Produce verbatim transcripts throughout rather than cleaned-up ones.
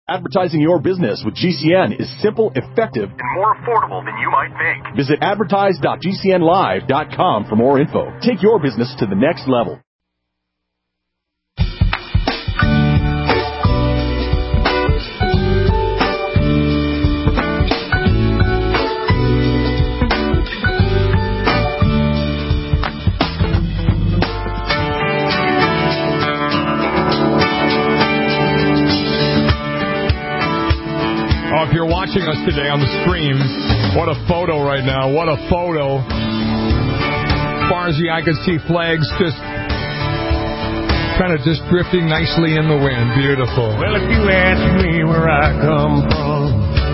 Advertising your business with G C N is simple, effective, and more affordable than you might think. Visit advertise dot g c n live dot com for more info. Take your business to the next level. If you're watching us today on the stream, what a photo right now. What a photo. As far as the eye can see, flags just kind of just drifting nicely in the wind. Beautiful. Well, if you ask me where I come from,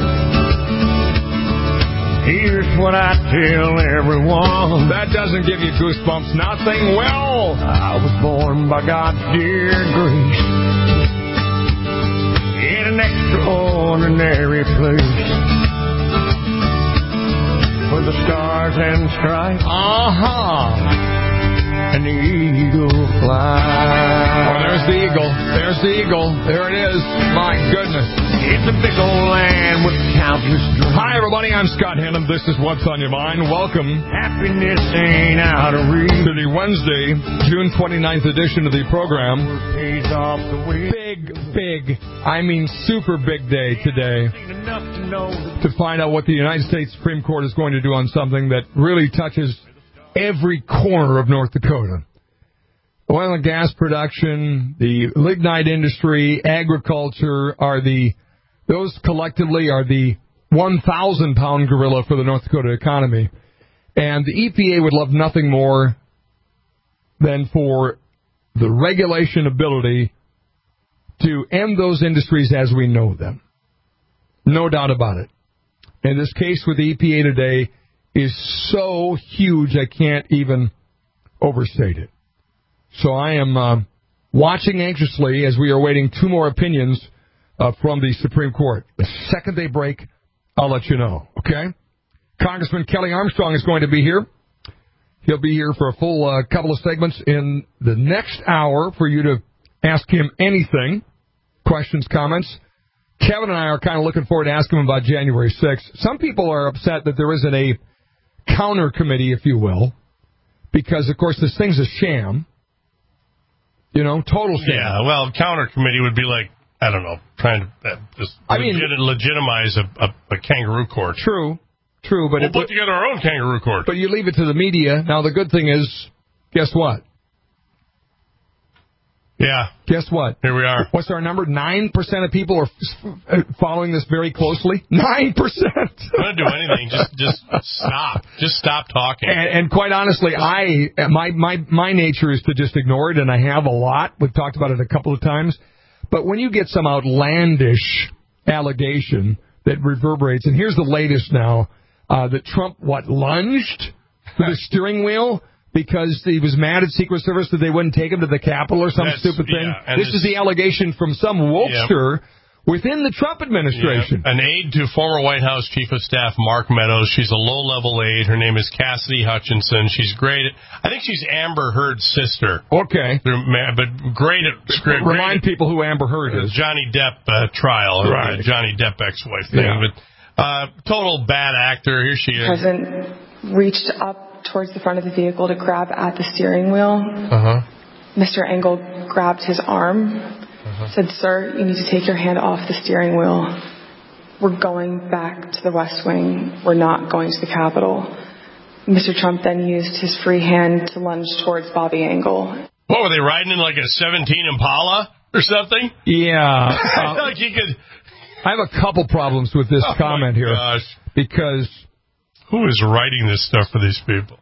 here's what I tell everyone. That doesn't give you goosebumps. Nothing. Well, I was born by God's dear grace in an extraordinary place where the stars and stripes, uh-huh, and the eagle fly. Oh, there's the eagle. There's the eagle. There it is. My goodness. It's a big old land with countless dreams. Hi, everybody. I'm Scott Hennon. This is What's on Your Mind. Welcome. Happiness ain't out of reach. To the Wednesday, June twenty-ninth edition of the program. Big, big, I mean super big day today to find out what the United States Supreme Court is going to do on something that really touches every corner of North Dakota. Oil and gas production, the lignite industry, agriculture are the, those collectively are the one thousand pound gorilla for the North Dakota economy. And the E P A would love nothing more than for the regulation ability to end those industries as we know them. No doubt about it. And this case with the E P A today is so huge I can't even overstate it. So I am uh, watching anxiously as we are awaiting two more opinions uh, from the Supreme Court. The second they break, I'll let you know, okay? Congressman Kelly Armstrong is going to be here. He'll be here for a full uh, couple of segments in the next hour for you to ask him anything, questions, comments. Kevin and I are kind of looking forward to asking him about January sixth. Some people are upset that there isn't a counter committee, if you will, because, of course, this thing's a sham. You know, total sham. Yeah, well, counter committee would be like, I don't know, trying to uh, just I mean, legit- legitimize a, a, a kangaroo court. True, true. But we'll it, put together our own kangaroo court. But you leave it to the media. Now, the good thing is, guess what? Yeah. Guess what? Here we are. What's our number? Nine percent of people are following this very closely. Nine percent. Don't do anything. Just, just stop. Just stop talking. And, and quite honestly, I my my my nature is to just ignore it, and I have a lot. We've talked about it a couple of times. But when you get some outlandish allegation that reverberates, and here's the latest now, uh, that Trump what lunged to the steering wheel because he was mad at Secret Service that they wouldn't take him to the Capitol or some That's, stupid thing. Yeah, this is the allegation from some wokester yep. within the Trump administration. Yep. An aide to former White House Chief of Staff Mark Meadows. She's a low-level aide. Her name is Cassidy Hutchinson. She's great at, I think she's Amber Heard's sister. Okay. But great at script. Remind great people who Amber Heard is. Johnny Depp uh, trial. Right. The Johnny Depp ex-wife thing. Yeah. But uh, total bad actor. Here she is. President reached up towards the front of the vehicle to grab at the steering wheel. Uh-huh. Mister Engel grabbed his arm, uh-huh. said, "Sir, you need to take your hand off the steering wheel. We're going back to the West Wing. We're not going to the Capitol." Mister Trump then used his free hand to lunge towards Bobby Engel. What, were they riding in like a seventeen Impala or something? Yeah. I feel like he could... I have a couple problems with this oh comment here. Gosh. Because... who is writing this stuff for these people?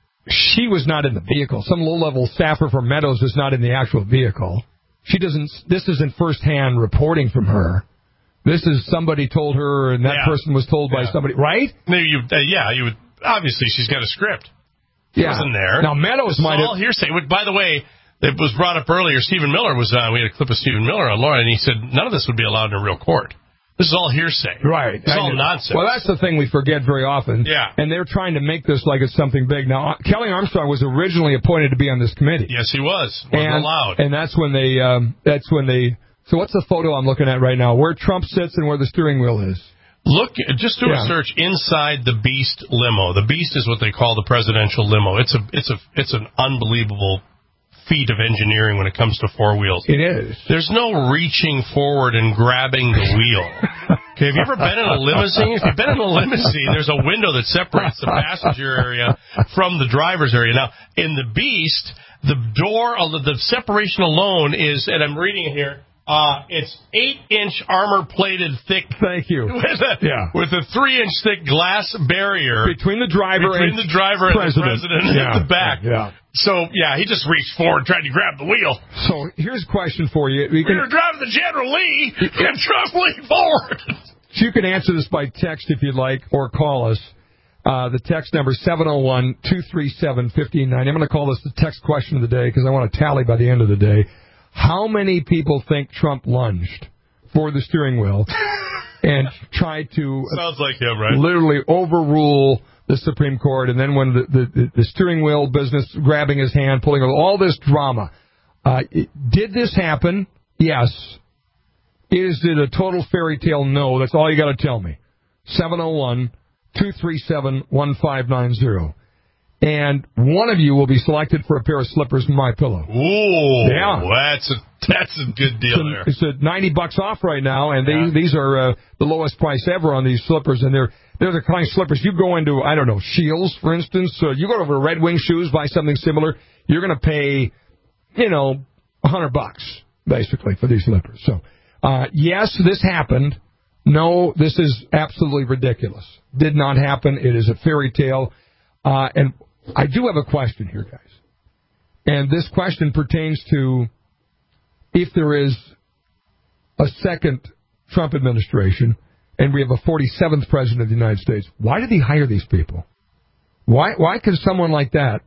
She was not in the vehicle. Some low-level staffer from Meadows is not in the actual vehicle. She doesn't. This isn't first-hand reporting from her. This is somebody told her, and that yeah. person was told yeah. by somebody, right? No, you, uh, yeah, you would. Obviously, she's got a script. She yeah. wasn't there. Now Meadows might have. All hearsay. By the way, it was brought up earlier. Stephen Miller was on. We had a clip of Stephen Miller on Laura, and he said none of this would be allowed in a real court. This is all hearsay. Right. It's all nonsense. Well, that's the thing we forget very often. Yeah. And they're trying to make this like it's something big. Now, Kelly Armstrong was originally appointed to be on this committee. Yes, he was. Wasn't and, allowed. And that's when they um, that's when they So what's the photo I'm looking at right now? Where Trump sits and where the steering wheel is. Look, just do Yeah. a search inside the Beast limo. The Beast is what they call the presidential limo. It's a, it's a, it's an unbelievable feat of engineering when it comes to four wheels. It is. There's no reaching forward and grabbing the wheel. Okay, have you ever been in a limousine? If you've been in a limousine, there's a window that separates the passenger area from the driver's area. Now, in the Beast, the door, the separation alone is, and I'm reading it here, Uh, it's eight-inch armor-plated thick. Thank you. With a, yeah. with a three-inch thick glass barrier between the driver between and the driver and president. the president yeah. at the back. Yeah. So yeah, he just reached forward, tried to grab the wheel. So here's a question for you: We can, We're driving the General Lee, and Trump leaned forward. So you can answer this by text if you'd like, or call us. Uh, the text number is seven oh one, two three seven, one five nine zero. I'm going to call this the text question of the day because I want to tally by the end of the day. How many people think Trump lunged for the steering wheel and tried to sounds like him, right? Literally overrule the Supreme Court, and then when the, the, the steering wheel business grabbing his hand, pulling all this drama. Uh, did this happen? Yes. Is it a total fairy tale? No. That's all you got to tell me. seven oh one, two three seven, one five nine zero. And one of you will be selected for a pair of slippers from MyPillow. Ooh, yeah, that's a that's a good deal it's a, there. It's a ninety bucks off right now, and yeah. they, these are uh, the lowest price ever on these slippers. And they're they're the kind of slippers you go into. I don't know, Shields, for instance. So you go over to Red Wing Shoes, buy something similar. You're going to pay, you know, a hundred bucks basically for these slippers. So uh, yes, this happened. No, this is absolutely ridiculous. Did not happen. It is a fairy tale. Uh, and I do have a question here, guys. And this question pertains to if there is a second Trump administration and we have a forty-seventh president of the United States, why did he hire these people? Why why could someone like that,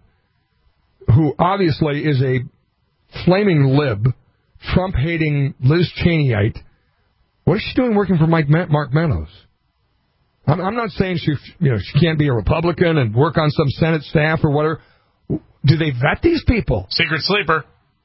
who obviously is a flaming lib, Trump-hating Liz Cheneyite, what is she doing working for Mike Mark Meadows? I'm, I'm not saying she, you know, she can't be a Republican and work on some Senate staff or whatever. Do they vet these people? Secret sleeper.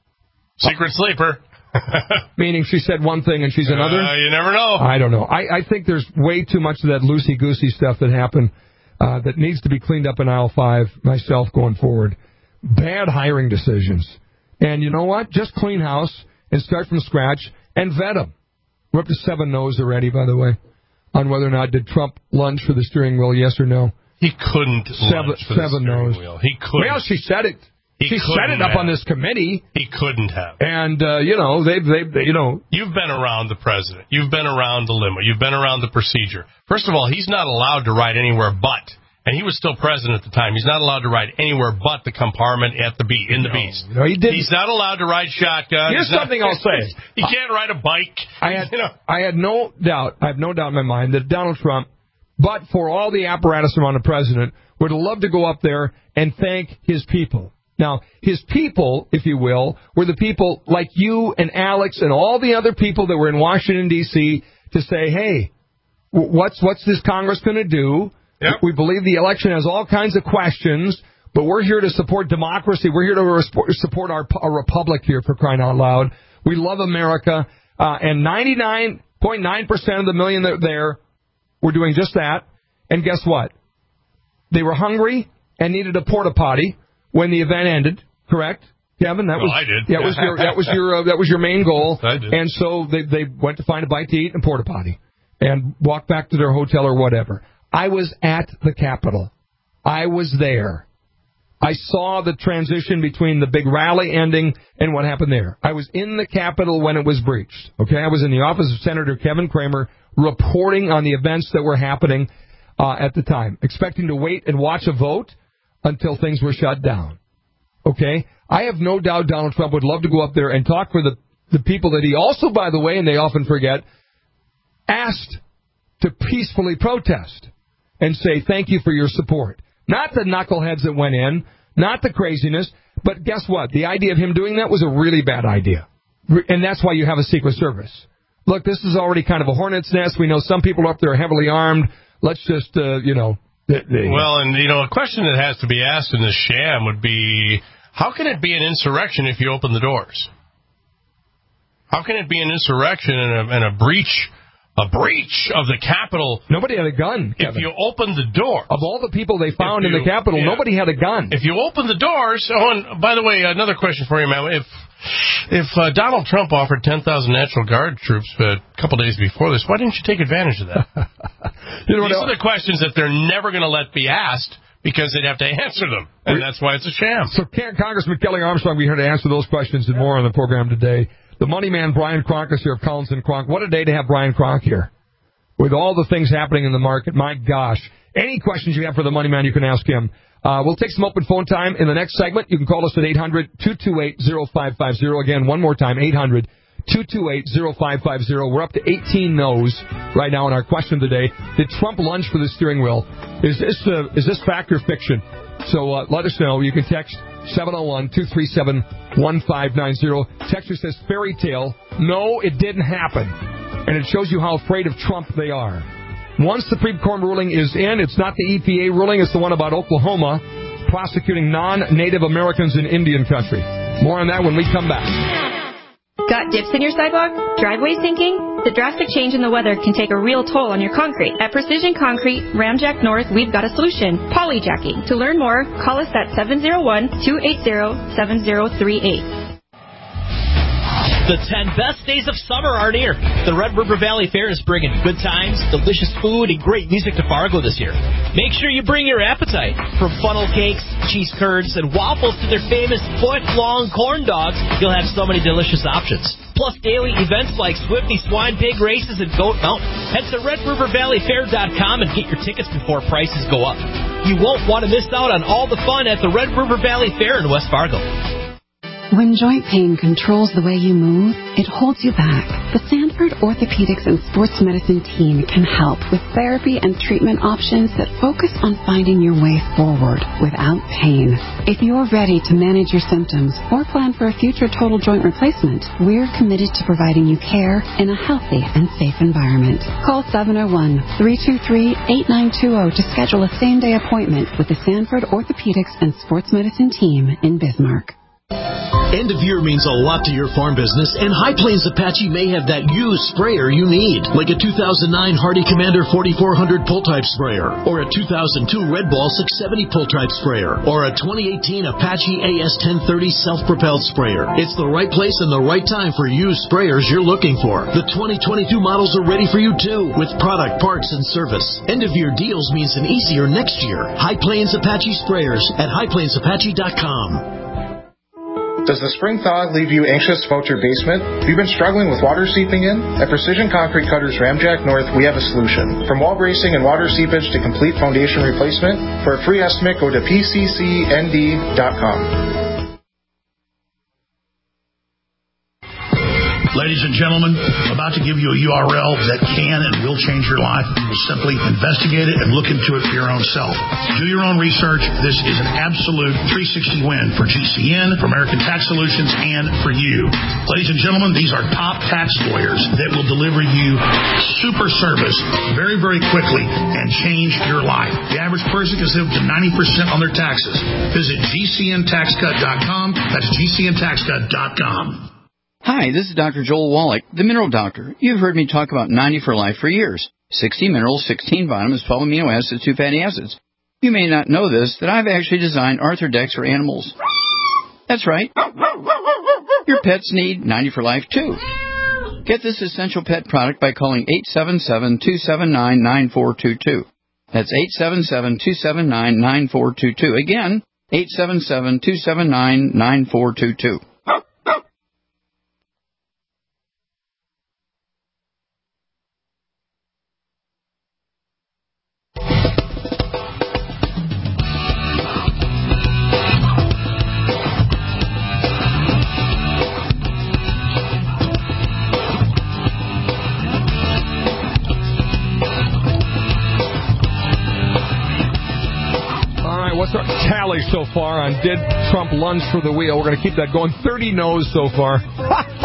Secret oh. sleeper. Meaning she said one thing and she's another? Uh, you never know. I don't know. I, I think there's way too much of that loosey-goosey stuff that happened uh, that needs to be cleaned up in aisle five, myself going forward. Bad hiring decisions. And you know what? Just clean house and start from scratch and vet them. We're up to seven no's already, by the way, on whether or not did Trump lunge for the steering wheel, yes or no. He couldn't seven, lunge for seven the steering no's. wheel. He couldn't. Well, she said it. He she set it up have. on this committee. He couldn't have. And, uh, you know, they, they, they, you know. You've been around the president. You've been around the limo. You've been around the procedure. First of all, he's not allowed to ride anywhere but, and he was still president at the time, he's not allowed to ride anywhere but the compartment at the beat, in the no, Beast. No, he didn't. He's not allowed to ride shotgun. Here's he's something not, I'll say. He can't ride a bike. I had, you know. I had no doubt, I have no doubt in my mind that Donald Trump, but for all the apparatus around the president, would love to go up there and thank his people. Now, his people, if you will, were the people like you and Alex and all the other people that were in Washington, D C to say, hey, what's what's this Congress going to do? Yep. We believe the election has all kinds of questions, but we're here to support democracy. We're here to support our, our republic here, for crying out loud. We love America. Uh, and ninety-nine point nine percent of the million that are there were doing just that. And guess what? They were hungry and needed a porta potty when the event ended, correct, Kevin? That no, was I did. That was your that was your uh, that was your main goal. I did. And so they they went to find a bite to eat and porta potty, and walked back to their hotel or whatever. I was at the Capitol. I was there. I saw the transition between the big rally ending and what happened there. I was in the Capitol when it was breached. Okay, I was in the office of Senator Kevin Cramer reporting on the events that were happening uh, at the time, expecting to wait and watch a vote until things were shut down. Okay? I have no doubt Donald Trump would love to go up there and talk for the, the people that he also, by the way, and they often forget, asked to peacefully protest and say thank you for your support. Not the knuckleheads that went in, not the craziness, but guess what? The idea of him doing that was a really bad idea. And that's why you have a Secret Service. Look, this is already kind of a hornet's nest. We know some people up there are heavily armed. Let's just, uh, you know... They, they, well, and, you know, a question that has to be asked in this sham would be, how can it be an insurrection if you open the doors? How can it be an insurrection and a, and a breach, a breach of the Capitol? Nobody had a gun, If Kevin. you open the door. Of all the people they found you, in the Capitol, yeah. nobody had a gun. If you open the doors, oh, and by the way, another question for you, ma'am. If if uh, Donald Trump offered ten thousand National Guard troops uh, a couple days before this, why didn't you take advantage of that? you know These are the questions that they're never going to let be asked because they'd have to answer them, and that's why it's a sham. So Congressman Kelly Armstrong, we're here to answer those questions and more on the program today. The money man, Brian Kronk, is here of Collins and Kronk. What a day to have Brian Kronk here. With all the things happening in the market, my gosh. Any questions you have for the money man, you can ask him. Uh, we'll take some open phone time in the next segment. You can call us at eight hundred, two two eight, oh five five oh. Again, one more time, eight hundred, two two eight, oh five five oh. We're up to eighteen no's right now in our question today. Did Trump lunge for the steering wheel? Is this uh, is this fact or fiction? So uh, let us know. You can text seven oh one, two three seven, one five nine oh. Texter says fairy tale. No, it didn't happen. And it shows you how afraid of Trump they are. One Supreme Court ruling is in. It's not the E P A ruling. It's the one about Oklahoma prosecuting non-Native Americans in Indian country. More on that when we come back. Got dips in your sidewalk? Driveway sinking? The drastic change in the weather can take a real toll on your concrete. At Precision Concrete, Ramjack North, we've got a solution. Polyjacking. To learn more, call us at seven oh one, two eight oh, seven oh three eight. The ten best days of summer are near. The Red River Valley Fair is bringing good times, delicious food, and great music to Fargo this year. Make sure you bring your appetite. From funnel cakes, cheese curds, and waffles to their famous foot-long corn dogs, you'll have so many delicious options. Plus daily events like Swifty Swine Pig races and Goat Mountain. Head to red river valley fair dot com and get your tickets before prices go up. You won't want to miss out on all the fun at the Red River Valley Fair in West Fargo. When joint pain controls the way you move, it holds you back. The Sanford Orthopedics and Sports Medicine team can help with therapy and treatment options that focus on finding your way forward without pain. If you're ready to manage your symptoms or plan for a future total joint replacement, we're committed to providing you care in a healthy and safe environment. Call seven oh one, three two three, eight nine two oh to schedule a same-day appointment with the Sanford Orthopedics and Sports Medicine team in Bismarck. End of year means a lot to your farm business, and High Plains Apache may have that used sprayer you need, like a two thousand nine Hardy Commander forty-four hundred pull-type sprayer, or a two thousand two Red Ball six seventy pull-type sprayer, or a twenty eighteen Apache A S ten thirty self-propelled sprayer. It's the right place and the right time for used sprayers you're looking for. The twenty twenty-two models are ready for you, too, with product, parts, and service. End-of-year deals means an easier next year. High Plains Apache Sprayers at high plains apache dot com. Does the spring thaw leave you anxious about your basement? Have you been struggling with water seeping in? At Precision Concrete Cutters Ramjack North, we have a solution. From wall bracing and water seepage to complete foundation replacement, for a free estimate, go to p c c n d dot com. Ladies and gentlemen, I'm about to give you a U R L that can and will change your life. You will simply investigate it and look into it for your own self. Do your own research. This is an absolute three sixty win for G C N, for American Tax Solutions, and for you. Ladies and gentlemen, these are top tax lawyers that will deliver you super service very, very quickly and change your life. The average person can save up to ninety percent on their taxes. Visit g c n tax cut dot com. That's g c n tax cut dot com. Hi, this is Doctor Joel Wallach, the Mineral Doctor. You've heard me talk about ninety for Life for years. sixty minerals, sixteen vitamins, twelve amino acids, two fatty acids. You may not know this, that I've actually designed Arthrodex for animals. That's right. Your pets need ninety for Life, too. Get this essential pet product by calling eight seven seven, two seven nine, nine four two two. That's eight seven seven, two seven nine, nine four two two. Again, eight seven seven, two seven nine, nine four two two. What's our tally so far on did Trump lunge for the wheel? We're going to keep that going. thirty no's so far. He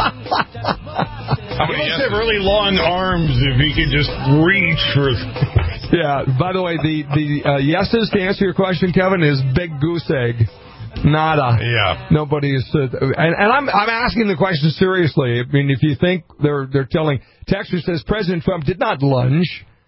must have really long arms if he could just reach for... Yeah, by the way, the, the uh, yeses to answer your question, Kevin, is big goose egg. Nada. Yeah. Nobody is, uh, and, and I'm I'm asking the question seriously. I mean, if you think they're they're telling, Texter says President Trump did not lunge,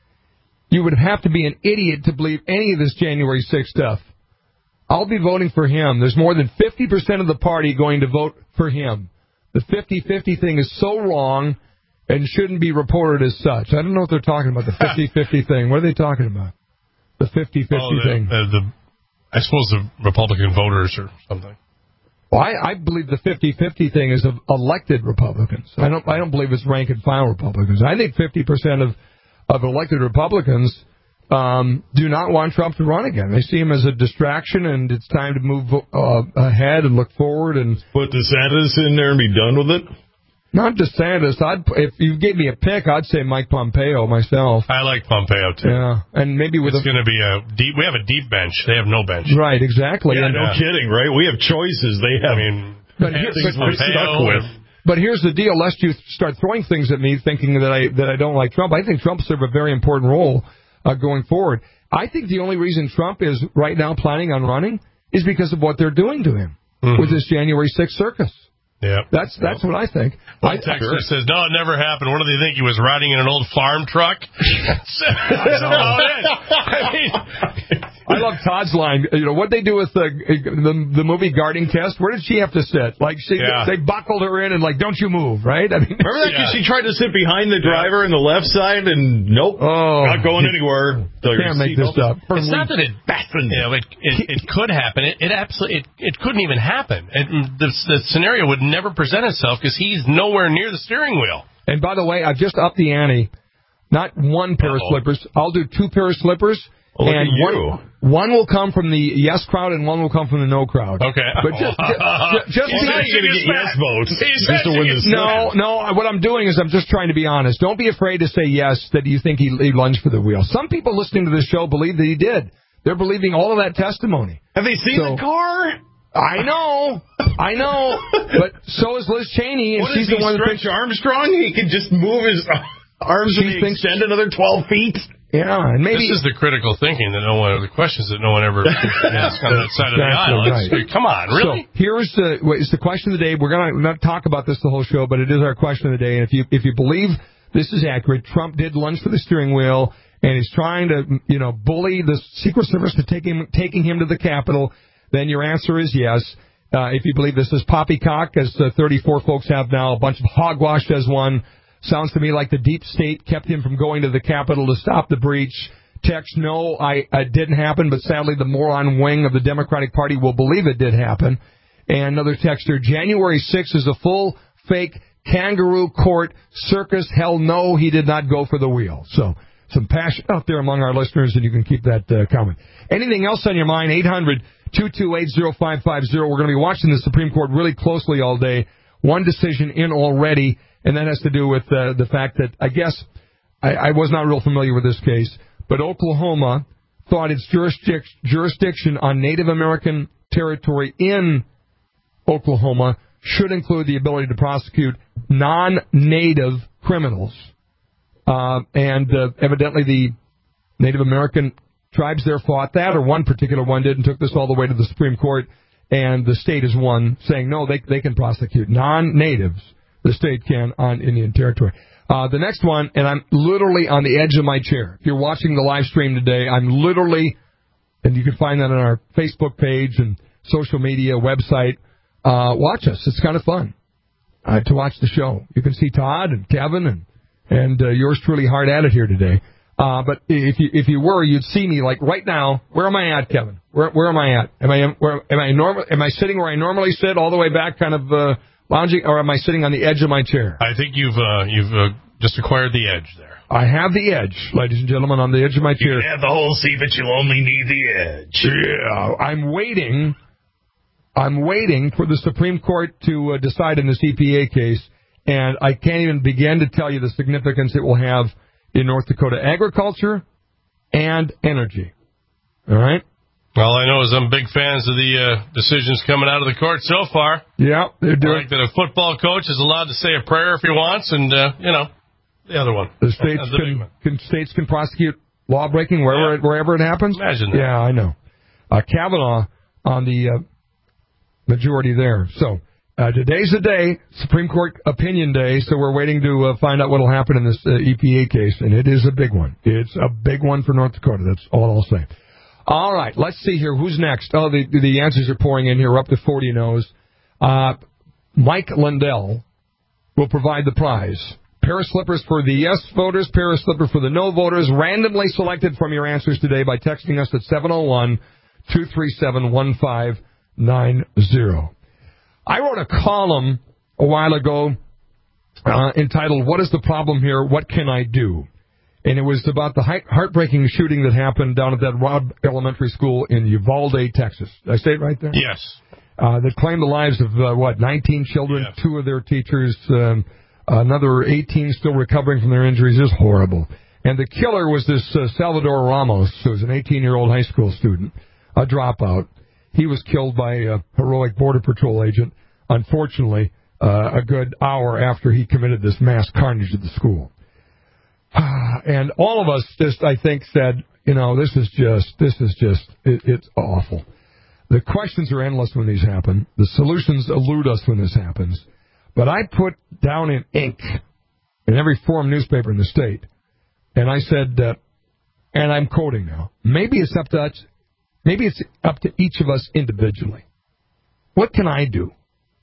you would have to be an idiot to believe any of this January sixth stuff. I'll be voting for him. There's more than fifty percent of the party going to vote for him. The fifty-fifty thing is so wrong and shouldn't be reported as such. I don't know what they're talking about, the fifty-fifty thing. What are they talking about? The fifty-fifty oh, the, thing. Uh, the, I suppose the Republican voters or something. Well, I, I believe the fifty-fifty thing is of elected Republicans. I don't I don't believe it's rank and file Republicans. I think fifty percent of, of elected Republicans um, do not want Trump to run again. They see him as a distraction, and it's time to move uh, ahead and look forward. And put DeSantis in there and be done with it? Not DeSantis. I'd, if you gave me a pick, I'd say Mike Pompeo myself. I like Pompeo, too. Yeah, and maybe with It's going to be a deep... We have a deep bench. They have no bench. Right, exactly. Yeah, and, no uh, kidding, right? We have choices. They have... I mean, but, here, but, Pompeo with... But here's the deal. Lest you start throwing things at me thinking that I that I don't like Trump, I think Trump served a very important role uh, going forward. I think the only reason Trump is right now planning on running is because of what they're doing to him mm-hmm. with this January sixth circus. Yeah, that's that's what I think. One I, texter sure. says, "No, it never happened. What do they think? He was riding in an old farm truck." That's about it. I mean, I love Todd's line. You know what they do with the the, the movie Guarding Test? Where did she have to sit? Like she, yeah. they buckled her in and like, don't you move, right? I mean, remember that? Yeah. She tried to sit behind the driver in the left side, and nope, oh, not going anywhere. So can't make this up. It's not that it, you know, it, it, it could happen. It, it absolutely, it, it couldn't even happen. It, the, the scenario would never present itself because he's nowhere near the steering wheel. And by the way, I've just upped the ante. Not one pair Uh-oh. of slippers. I'll do two pair of slippers. Oh, and one, one will come from the yes crowd and one will come from the no crowd. Okay. But just, just, just He's not going to get yes votes just to win this. No, no. What I'm doing is I'm just trying to be honest. Don't be afraid to say yes that you think he, he lunged for the wheel. Some people listening to this show believe that he did. They're believing all of that testimony. Have they seen so, the car? I know, I know, but so is Liz Cheney, and what she's is he, the one that thinks Armstrong. He can just move his arms she and thinks, extend another twelve feet. Yeah, and maybe this is the critical thinking that no one, the questions that no one ever asks on that side of the aisle. Right. Come on, really? So here's the it's the question of the day. We're gonna not talk about this the whole show, but it is our question of the day. And if you if you believe this is accurate, Trump did lunge for the steering wheel, and he's trying to you know bully the Secret Service to take him taking him to the Capitol. Then your answer is yes. Uh, if you believe this is poppycock, as uh, thirty-four folks have now, a bunch of hogwash as one. Sounds to me like the deep state kept him from going to the Capitol to stop the breach. Text, no, I, it didn't happen, but sadly the moron wing of the Democratic Party will believe it did happen. And another texter, January sixth is a full fake kangaroo court circus. Hell no, he did not go for the wheel. So some passion out there among our listeners, and you can keep that uh, comment. Anything else on your mind? eight hundred two two eight oh five five oh. We're going to be watching the Supreme Court really closely all day. One decision in already, and that has to do with uh, the fact that, I guess, I, I was not real familiar with this case, but Oklahoma thought its jurisdic- jurisdiction on Native American territory in Oklahoma should include the ability to prosecute non-native criminals. Uh, and uh, evidently the Native American tribes there fought that, or one particular one did, and took this all the way to the Supreme Court, and the state is one saying, no, they they can prosecute non-natives. The state can on Indian territory. Uh, the next one, and I'm literally on the edge of my chair. If you're watching the live stream today, I'm literally, and you can find that on our Facebook page and social media website. Uh, watch us. It's kind of fun uh, to watch the show. You can see Todd and Kevin and, and uh, yours truly hard at it here today. Uh, but if you if you were, you'd see me like right now. Where am I at, Kevin? Where where am I at? Am I where am I normal? Am I sitting where I normally sit, all the way back, kind of uh, lounging, or am I sitting on the edge of my chair? I think you've uh, you've uh, just acquired the edge there. I have the edge, ladies and gentlemen, on the edge of my chair. You can have the whole seat, but you'll only need the edge. Yeah, I'm waiting. I'm waiting for the Supreme Court to uh, decide in this E P A case, and I can't even begin to tell you the significance it will have in North Dakota agriculture and energy. All right? All I know is I'm big fans of the uh, decisions coming out of the court so far. Yeah, they're doing. Like that a football coach is allowed to say a prayer if he wants, and, uh, you know, the other one. The states, uh, the can, can, states can prosecute law-breaking wherever, yeah. it, wherever it happens? Imagine that. Yeah, I know. Uh, Kavanaugh on the uh, majority there. So uh, today's the day, Supreme Court opinion day, so we're waiting to uh, find out what will happen in this uh, E P A case, and it is a big one. It's a big one for North Dakota. That's all I'll say. All right, let's see here. Who's next? Oh, the, the answers are pouring in here. We're up to forty no's. Uh, Mike Lundell will provide the prize. Pair of slippers for the yes voters, pair of slippers for the no voters, randomly selected from your answers today by texting us at seven oh one, two three seven, one five nine zero. I wrote a column a while ago uh, entitled, What is the Problem Here? What Can I Do? And it was about the heartbreaking shooting that happened down at that Robb Elementary School in Uvalde, Texas. Did I say it right there? Yes. Uh, that claimed the lives of, uh, what, nineteen children, yes. two of their teachers, um, another eighteen still recovering from their injuries. It was horrible. And the killer was this uh, Salvador Ramos, who was an eighteen-year-old high school student, a dropout. He was killed by a heroic Border Patrol agent, unfortunately, uh, a good hour after he committed this mass carnage at the school. And all of us just, I think, said, you know, this is just, this is just, it, it's awful. The questions are endless when these happen. The solutions elude us when this happens. But I put down in ink in every forum newspaper in the state, and I said, uh, and I'm quoting now, maybe it's up to us, maybe it's up to each of us individually. What can I do?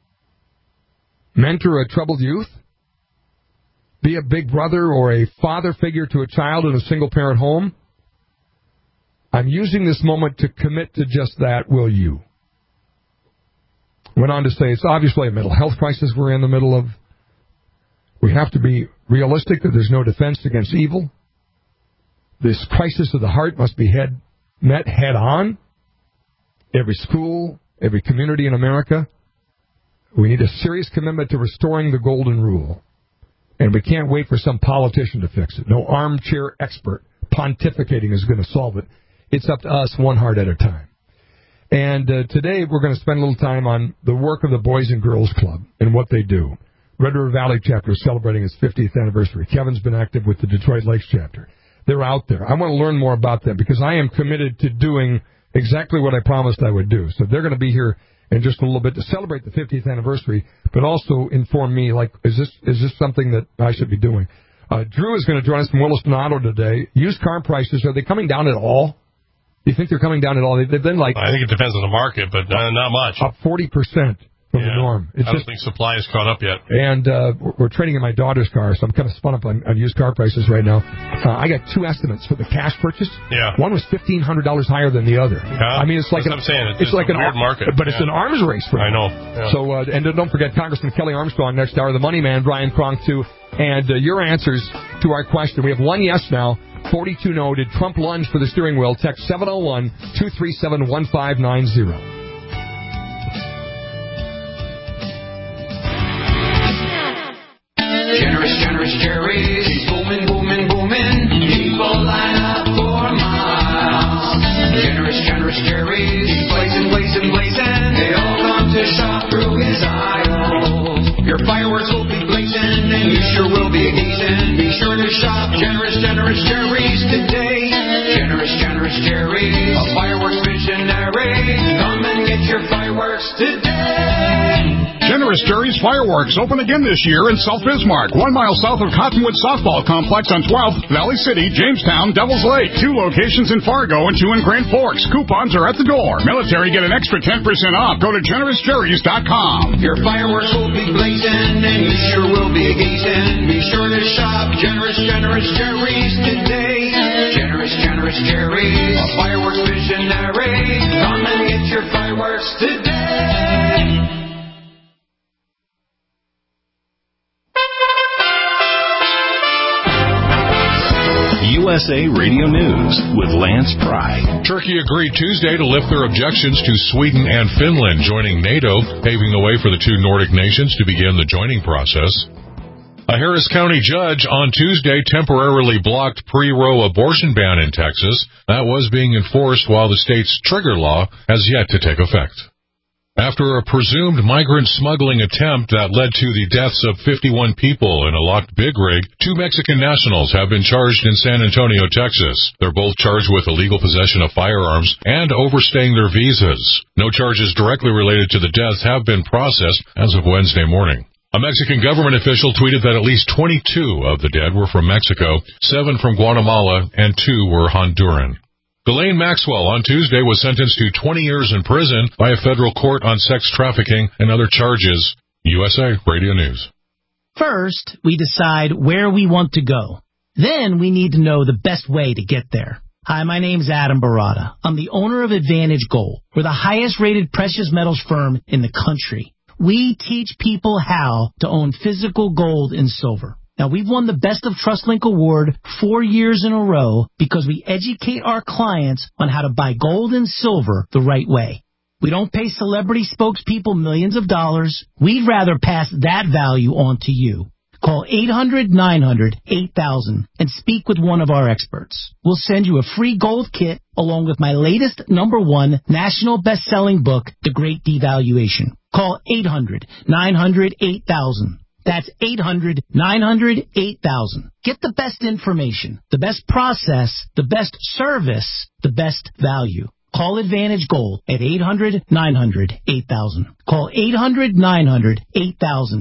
Mentor a troubled youth? Be a big brother or a father figure to a child in a single-parent home? I'm using this moment to commit to just that, will you? Went on to say it's obviously a mental health crisis we're in the middle of. We have to be realistic that there's no defense against evil. This crisis of the heart must be head, met head-on. Every school, every community in America. We need a serious commitment to restoring the golden rule. And we can't wait for some politician to fix it. No armchair expert pontificating is going to solve it. It's up to us, one heart at a time. And uh, today we're going to spend a little time on the work of the Boys and Girls Club and what they do. Red River Valley chapter is celebrating its fiftieth anniversary. Kevin's been active with the Detroit Lakes chapter. They're out there. I want to learn more about them because I am committed to doing exactly what I promised I would do. So they're going to be here in just a little bit to celebrate the fiftieth anniversary, but also inform me, like, is this is this something that I should be doing? Uh, Drew is going to join us from Williston Auto today. Used car prices, are they coming down at all? Do you think they're coming down at all? They've been like... I think it depends on the market, but uh, not much. Up forty percent from yeah. the norm. It's I don't just, think supply has caught up yet. And uh, we're trading in my daughter's car, so I'm kind of spun up on, on used car prices right now. Uh, I got two estimates for the cash purchase. Yeah. One was fifteen hundred dollars higher than the other. Yeah. I mean, it's like That's an, what I'm saying. It's, it's like a an weird market. But it's yeah. an arms race for me. I know. Yeah. So, uh, and don't forget Congressman Kelly Armstrong next hour, the money man, Brian Kronk, too. And uh, your answers to our question. We have one yes now, forty-two no. Did Trump lunge for the steering wheel? Text seven oh one, two three seven, one five nine zero. Generous, generous cherries, booming, booming, booming. People line up for miles. Generous, generous cherries, blazing, blazing, blazing. They all come to shop through his aisles. Your fireworks will be blazing, and you sure will be gazing. Be sure to shop generous, generous cherries today. Generous, generous cherries, a fireworks visionary. Come and get your fireworks today. Generous Cherries Fireworks open again this year in South Bismarck, one mile south of Cottonwood Softball Complex on twelfth, Valley City, Jamestown, Devils Lake. Two locations in Fargo and two in Grand Forks. Coupons are at the door. Military get an extra ten percent off. Go to generous cherries dot com. Your fireworks will be blazing, and you sure will be gazing. Be sure to shop Generous, Generous Cherries today. Generous, Generous Cherries, a fireworks visionary. Come and get your fireworks today. U S A Radio News with Lance Pry. Turkey agreed Tuesday to lift their objections to Sweden and Finland joining NATO, paving the way for the two Nordic nations to begin the joining process. A Harris County judge on Tuesday temporarily blocked pre-Roe abortion ban in Texas. That was being enforced while the state's trigger law has yet to take effect. After a presumed migrant smuggling attempt that led to the deaths of fifty-one people in a locked big rig, two Mexican nationals have been charged in San Antonio, Texas. They're both charged with illegal possession of firearms and overstaying their visas. No charges directly related to the deaths have been processed as of Wednesday morning. A Mexican government official tweeted that at least twenty-two of the dead were from Mexico, seven from Guatemala, and two were Honduran. Ghislaine Maxwell on Tuesday was sentenced to twenty years in prison by a federal court on sex trafficking and other charges. U S A Radio News. First, we decide where we want to go. Then we need to know the best way to get there. Hi, my name's Adam Barada. I'm the owner of Advantage Gold. We're the highest-rated precious metals firm in the country. We teach people how to own physical gold and silver. Now, we've won the Best of TrustLink Award four years in a row because we educate our clients on how to buy gold and silver the right way. We don't pay celebrity spokespeople millions of dollars. We'd rather pass that value on to you. Call eight hundred nine hundred eight thousand and speak with one of our experts. We'll send you a free gold kit along with my latest number one national best-selling book, The Great Devaluation. Call eight hundred nine hundred eight thousand. That's eight hundred nine hundred eight thousand. Get the best information, the best process, the best service, the best value. Call Advantage Gold at eight hundred nine hundred eight thousand. Call eight hundred nine hundred eight thousand.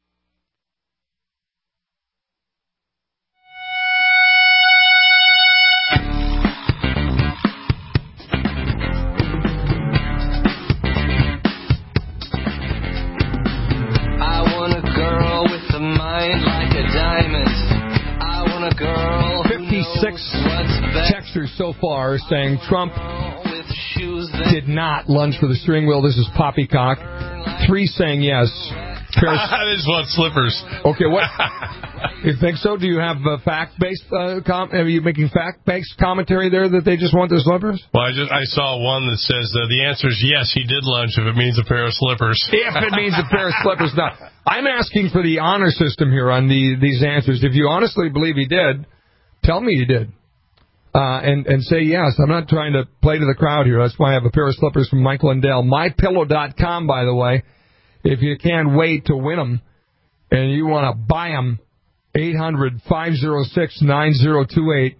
fifty-six texters so far saying Trump did not lunge for the steering wheel. This is poppycock. Three saying yes. I just want slippers. Okay, what? You think so? Do you have uh, fact-based? Uh, com- are you making fact-based commentary there that they just want the slippers? Well, I just I saw one that says uh, the answer is yes, he did lunge if it means a pair of slippers. If it means a pair of slippers, not. I'm asking for the honor system here on the these answers. If you honestly believe he did, tell me you did. Uh, and, and say yes. I'm not trying to play to the crowd here. That's why I have a pair of slippers from Mike Lindell. My Pillow dot com, by the way. If you can't wait to win them and you want to buy them, eight hundred five oh six nine oh two eight.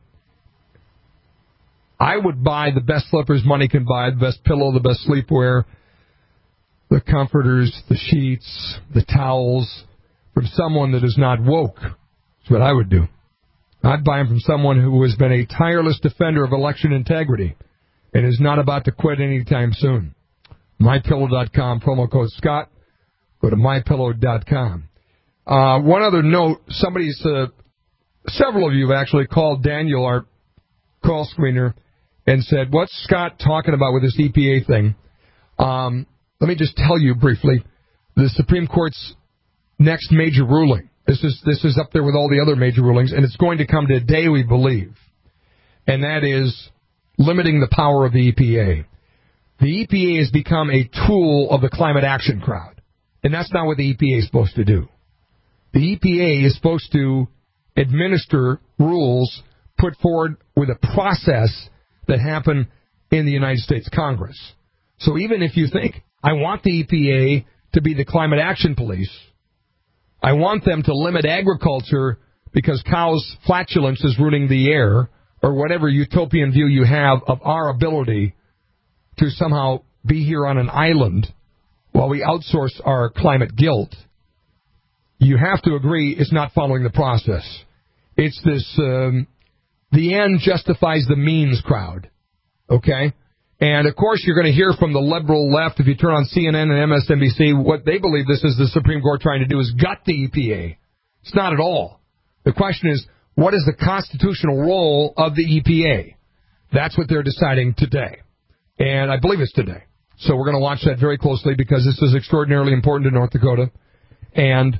I would buy the best slippers money can buy, the best pillow, the best sleepwear, the comforters, the sheets, the towels, from someone that is not woke. That's what I would do. I'd buy them from someone who has been a tireless defender of election integrity and is not about to quit anytime soon. My Pillow dot com, promo code Scott. Go to My Pillow dot com. Uh, one other note, somebody's, uh, several of you have actually called Daniel, our call screener, and said, what's Scott talking about with this E P A thing? Um, let me just tell you briefly, the Supreme Court's next major ruling. This is this is up there with all the other major rulings, and it's going to come today, we believe. And that is limiting the power of the E P A. The E P A has become a tool of the climate action crowd. And that's not what the E P A is supposed to do. The E P A is supposed to administer rules put forward with a process that happen in the United States Congress. So even if you think, I want the E P A to be the climate action police, I want them to limit agriculture because cows' flatulence is ruining the air, or whatever utopian view you have of our ability to somehow be here on an island while we outsource our climate guilt, you have to agree it's not following the process. It's this, um, the end justifies the means crowd, okay? And, of course, you're going to hear from the liberal left, if you turn on C N N and M S N B C, what they believe this is the Supreme Court trying to do is gut the E P A. It's not at all. The question is, what is the constitutional role of the E P A? That's what they're deciding today. And I believe it's today. So we're going to watch that very closely because this is extraordinarily important to North Dakota. And,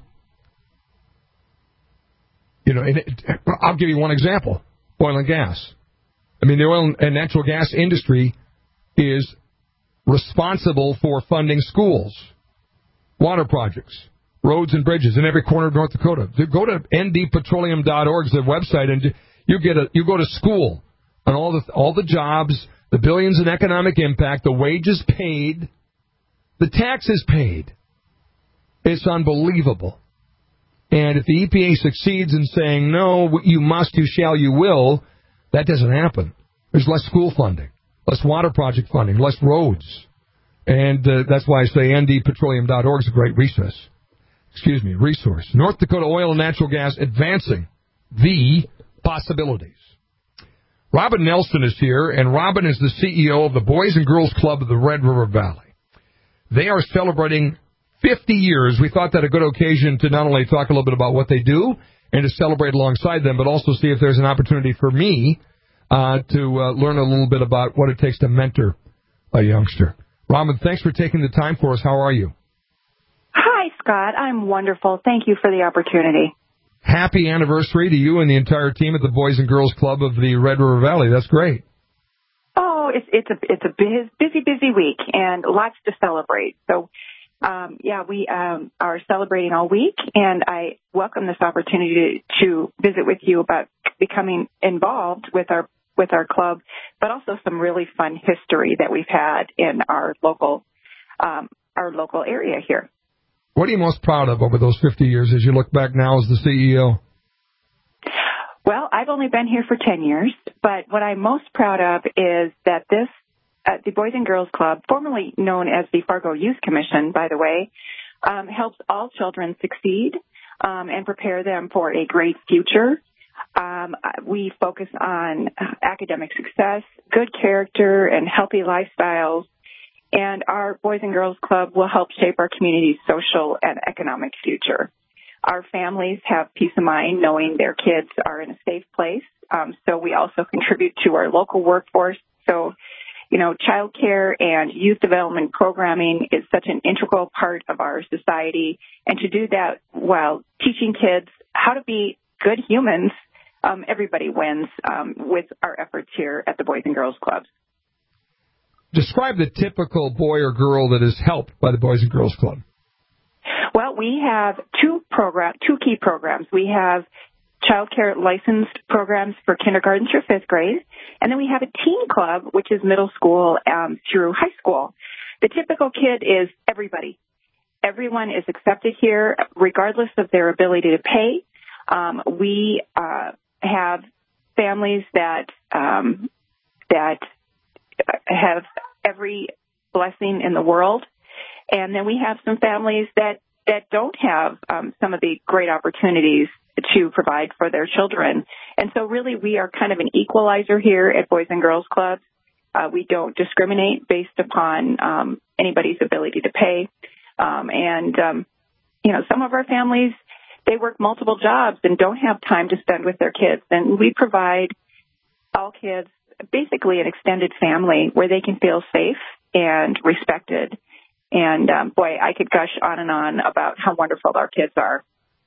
you know, it, I'll give you one example. Oil and gas. I mean, the oil and natural gas industry is responsible for funding schools, water projects, roads and bridges in every corner of North Dakota. Go to N D petroleum dot org, the website, and you get a you go to school on all the all the jobs, the billions in economic impact, the wages paid, The taxes paid. It's unbelievable. And if the E P A succeeds in saying, no, you must, you shall, you will, that doesn't happen. There's less school funding, less water project funding, less roads. And uh, that's why I say N D petroleum dot org is a great resource. Excuse me, resource. North Dakota Oil and Natural Gas advancing the possibilities. Robin Nelson is here, and Robin is the C E O of the Boys and Girls Club of the Red River Valley. They are celebrating fifty years. We thought that a good occasion to not only talk a little bit about what they do and to celebrate alongside them, but also see if there's an opportunity for me uh, to uh, learn a little bit about what it takes to mentor a youngster. Robin, thanks for taking the time for us. How are you? Hi, Scott. I'm wonderful. Thank you for the opportunity. Happy anniversary to you and the entire team at the Boys and Girls Club of the Red River Valley. That's great. Oh, it's it's a it's a busy busy busy week and lots to celebrate. So, um, yeah, we um, are celebrating all week, and I welcome this opportunity to, to visit with you about becoming involved with our with our club, but also some really fun history that we've had in our local um, our local area here. What are you most proud of over those fifty years as you look back now as the C E O? Well, I've only been here for ten years, but what I'm most proud of is that this, uh, the Boys and Girls Club, formerly known as the Fargo Youth Commission, by the way, um, helps all children succeed um, and prepare them for a great future. Um, we focus on academic success, good character, and healthy lifestyles. And our Boys and Girls Club will help shape our community's social and economic future. Our families have peace of mind knowing their kids are in a safe place. Um, so we also contribute to our local workforce. So, you know, child care and youth development programming is such an integral part of our society. And to do that while teaching kids how to be good humans, um, everybody wins um, with our efforts here at the Boys and Girls Clubs. Describe the typical boy or girl that is helped by the Boys and Girls Club. Well, we have two program, two key programs. We have child care licensed programs for kindergarten through fifth grade, and then we have a teen club, which is middle school um, through high school. The typical kid is everybody. Everyone is accepted here, regardless of their ability to pay. Um, we uh, have families that um, that have every blessing in the world. And then we have some families that, that don't have um, some of the great opportunities to provide for their children. And so really we are kind of an equalizer here at Boys and Girls Clubs. Uh, we don't discriminate based upon um, anybody's ability to pay. Um, and, um, you know, some of our families, they work multiple jobs and don't have time to spend with their kids. And we provide all kids basically an extended family where they can feel safe and respected. And, um, boy, I could gush on and on about how wonderful our kids are.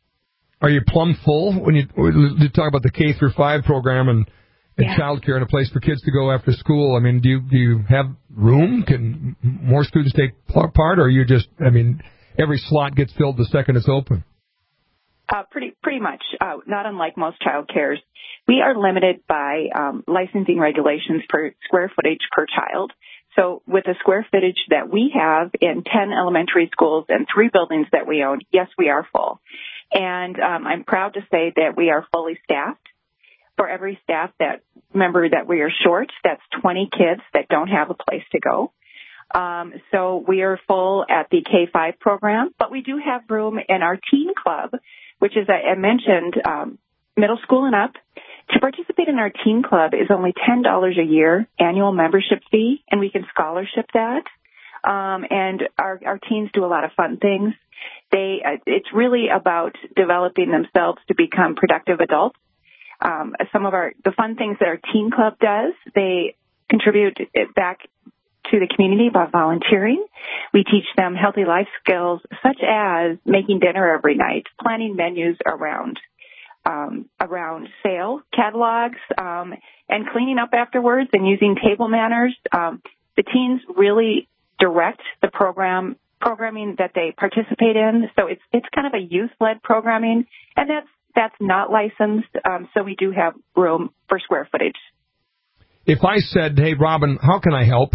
Are you plumb full when you, when you talk about the K through five program and, and yeah. child care and a place for kids to go after school? I mean, do you, do you have room? Can more students take part, or are you just, I mean, every slot gets filled the second it's open? Uh, pretty, pretty much. Uh, not unlike most child cares. We are limited by um, licensing regulations per square footage per child. So with the square footage that we have in ten elementary schools and three buildings that we own, yes, we are full. And um, I'm proud to say that we are fully staffed. For every staff that member that we are short, that's twenty kids that don't have a place to go. Um, so we are full at the K five program, but we do have room in our teen club, which is, I mentioned, um, middle school and up. To participate in our teen club is only ten dollars a year annual membership fee, and we can scholarship that. Um, and our, our teens do a lot of fun things. They, uh, it's really about developing themselves to become productive adults. Um, some of our, the fun things that our teen club does, they contribute it back to the community by volunteering. We teach them healthy life skills such as making dinner every night, planning menus around Um, around sale catalogs, um, and cleaning up afterwards and using table manners. Um, the teens really direct the program programming that they participate in. So it's it's kind of a youth-led programming, and that's that's not licensed. Um, so we do have room for square footage. If I said, "Hey, Robin, how can I help?"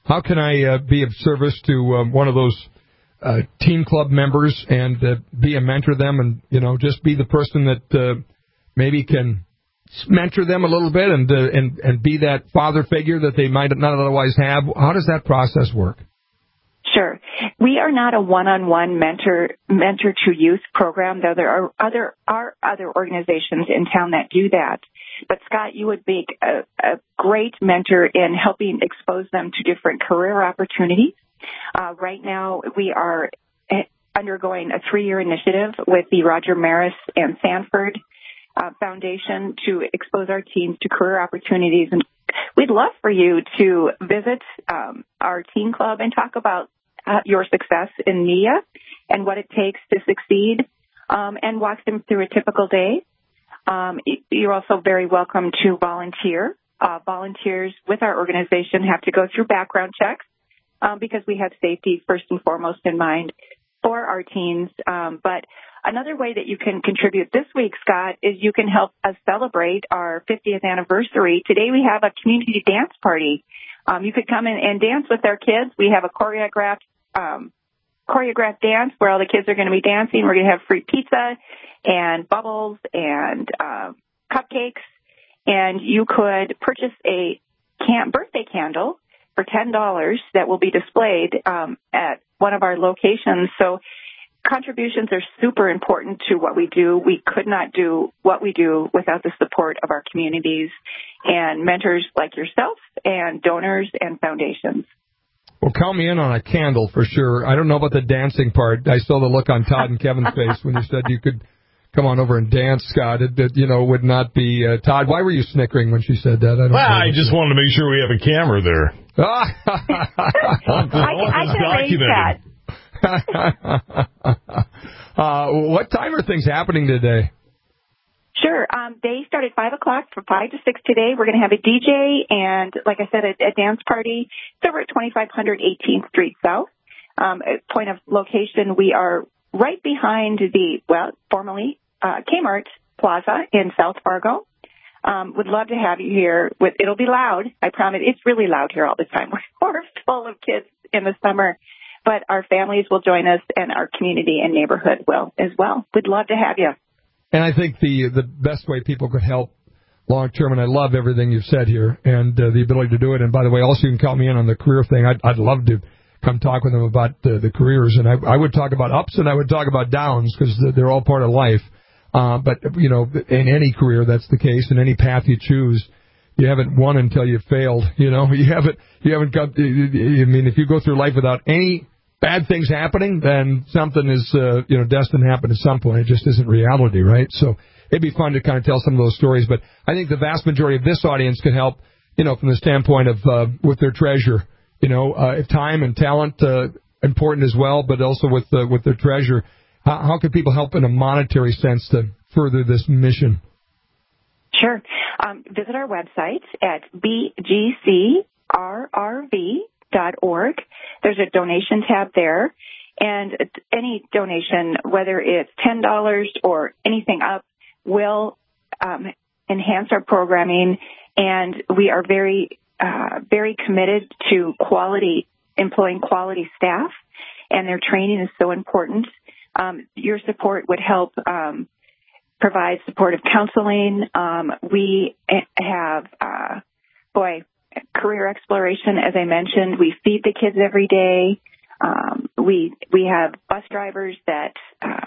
How can I uh, be of service to uh, one of those uh, teen club members and uh, be a mentor to them and, you know, just be the person that uh, maybe can mentor them a little bit and, uh, and, and be that father figure that they might not otherwise have? How does that process work? Sure. We are not a one-on-one mentor mentor to youth program, though there are other are other organizations in town that do that. But Scott, you would be a, a great mentor in helping expose them to different career opportunities. Uh, right now, we are undergoing a three-year initiative with the Roger Maris and Sanford uh, Foundation to expose our teens to career opportunities. And we'd love for you to visit um, our teen club and talk about uh, your success in N I A and what it takes to succeed, um, and walk them through a typical day. Um, you're also very welcome to volunteer. Uh, volunteers with our organization have to go through background checks um, because we have safety first and foremost in mind for our teens. Um, but another way that you can contribute this week, Scott, is you can help us celebrate our fiftieth anniversary. Today we have a community dance party. Um, you could come in and dance with our kids. We have a choreographed um, choreographed dance where all the kids are going to be dancing. We're going to have free pizza and bubbles and uh, cupcakes. And you could purchase a can- birthday candle for ten dollars that will be displayed um, at one of our locations. So contributions are super important to what we do. We could not do what we do without the support of our communities and mentors like yourself and donors and foundations. Well, count me in on a candle for sure. I don't know about the dancing part. I saw the look on Todd and Kevin's face when you said you could come on over and dance, Scott. It, it you know, would not be... Uh, Todd, why were you snickering when she said that? I don't well, know. I just wanted to make sure we have a camera there. I, I can arrange that. uh, what time are things happening today? Sure. Um, they start at five o'clock from five to six today. We're going to have a D J and, like I said, a, a dance party. It's over at twenty-five hundred eighteenth Street South. Um, point of location, we are right behind the, well, formerly uh, Kmart Plaza in South Fargo. Um, would love to have you here. With It'll be loud. I promise. It's really loud here all the time. We're full of kids in the summer. But our families will join us, and our community and neighborhood will as well. We'd love to have you. And I think the the best way people could help long term, and I love everything you've said here, and uh, the ability to do it. And by the way, also you can count me in on the career thing. I'd, I'd love to come talk with them about uh, the careers, and I, I would talk about ups and I would talk about downs because they're all part of life. Uh, but you know, in any career, that's the case. In any path you choose, you haven't won until you failed. You know, you haven't you haven't got. I mean, if you go through life without any bad things happening, then something is, uh, you know, destined to happen at some point. It just isn't reality, right? So it'd be fun to kind of tell some of those stories. But I think the vast majority of this audience can help, you know, from the standpoint of uh, with their treasure, you know, uh, time and talent uh, important as well, but also with uh, with their treasure. How, how can people help in a monetary sense to further this mission? Sure. Um, visit our website at b g c r r v dot org. There's a donation tab there, and any donation, whether it's ten dollars or anything up, will um, enhance our programming, and we are very, uh, very committed to quality, employing quality staff, and their training is so important. Um, your support would help um, provide supportive counseling. Um, we have, uh, boy, career exploration, as I mentioned. We feed the kids every day. Um, we we have bus drivers that uh,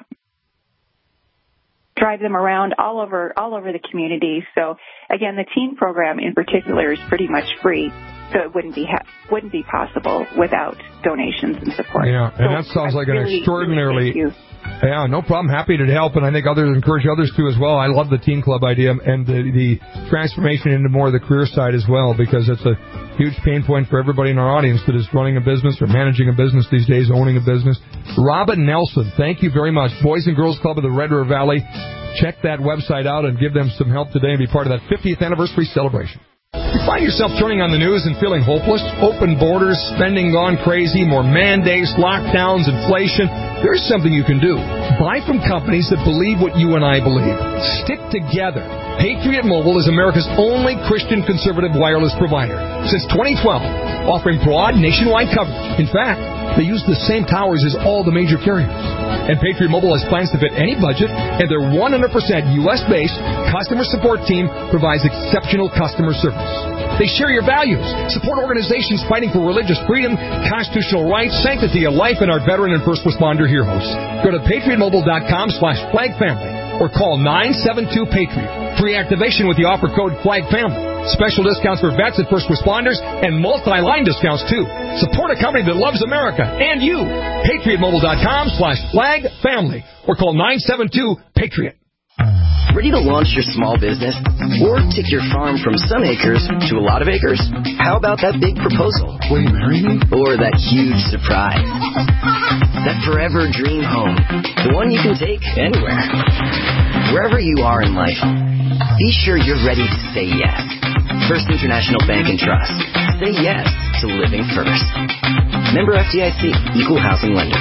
drive them around all over all over the community. So again, the teen program in particular is pretty much free, so it wouldn't be ha- wouldn't be possible without donations and support. Yeah, and so that sounds I like really, an extraordinarily. Really Yeah, no problem. Happy to help, and I think others encourage others to as well. I love the teen club idea and the, the transformation into more of the career side as well, because it's a huge pain point for everybody in our audience that is running a business or managing a business these days, owning a business. Robin Nelson, thank you very much. Boys and Girls Club of the Red River Valley. Check that website out and give them some help today and be part of that fiftieth anniversary celebration. You find yourself turning on the news and feeling hopeless? Open borders, spending gone crazy, more mandates, lockdowns, inflation. There's something you can do. Buy from companies that believe what you and I believe. Stick together. Patriot Mobile is America's only Christian conservative wireless provider since twenty twelve, offering broad nationwide coverage. In fact, they use the same towers as all the major carriers. And Patriot Mobile has plans to fit any budget, and their one hundred percent U S-based customer support team provides exceptional customer service. They share your values, support organizations fighting for religious freedom, constitutional rights, sanctity of life, and our veteran and first responder heroes. Go to patriotmobile.com slash flagfamily or call nine seven two PATRIOT. Free activation with the offer code FLAGFAMILY. Special discounts for vets and first responders and multi-line discounts, too. Support a company that loves America and you. patriotmobile.com slash flagfamily or call nine seven two PATRIOT. Ready to launch your small business? Or take your farm from some acres to a lot of acres? How about that big proposal? Will you marry me? Or that huge surprise? That forever dream home. The one you can take anywhere. Wherever you are in life, be sure you're ready to say yes. First International Bank and Trust. Say yes to living first. Member F D I C, Equal Housing Lender.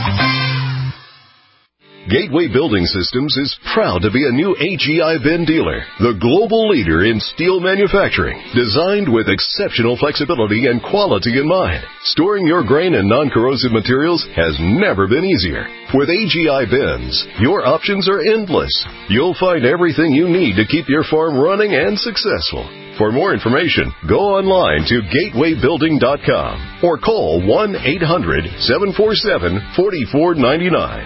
Gateway Building Systems is proud to be a new A G I bin dealer, the global leader in steel manufacturing, designed with exceptional flexibility and quality in mind. Storing your grain and non-corrosive materials has never been easier. With A G I bins, your options are endless. You'll find everything you need to keep your farm running and successful. For more information, go online to gateway building dot com or call one eight hundred seven four seven four four nine nine.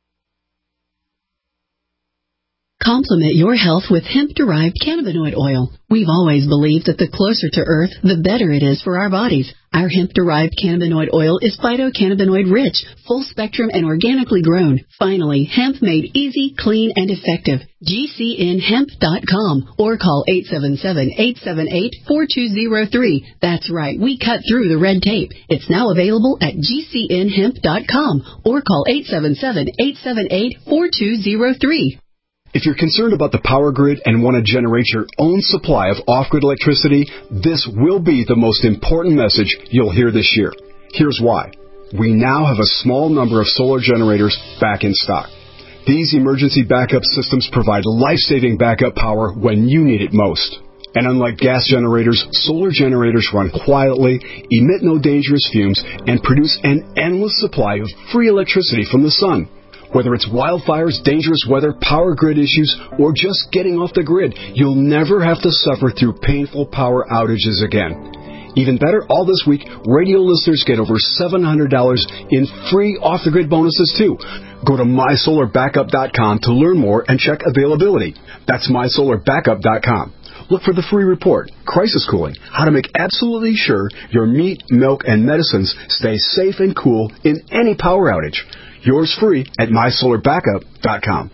Complement your health with hemp-derived cannabinoid oil. We've always believed that the closer to Earth, the better it is for our bodies. Our hemp-derived cannabinoid oil is phytocannabinoid-rich, full-spectrum, and organically grown. Finally, hemp made easy, clean, and effective. G C N hemp dot com or call eight seven seven, eight seven eight, four two zero three. That's right, we cut through the red tape. It's now available at G C N hemp dot com or call eight seven seven, eight seven eight, four two zero three. If you're concerned about the power grid and want to generate your own supply of off-grid electricity, this will be the most important message you'll hear this year. Here's why. We now have a small number of solar generators back in stock. These emergency backup systems provide life-saving backup power when you need it most. And unlike gas generators, solar generators run quietly, emit no dangerous fumes, and produce an endless supply of free electricity from the sun. Whether it's wildfires, dangerous weather, power grid issues, or just getting off the grid, you'll never have to suffer through painful power outages again. Even better, all this week, radio listeners get over seven hundred dollars in free off-the-grid bonuses, too. Go to my solar backup dot com to learn more and check availability. That's my solar backup dot com. Look for the free report, Crisis Cooling, how to make absolutely sure your meat, milk, and medicines stay safe and cool in any power outage. Yours free at my solar backup dot com.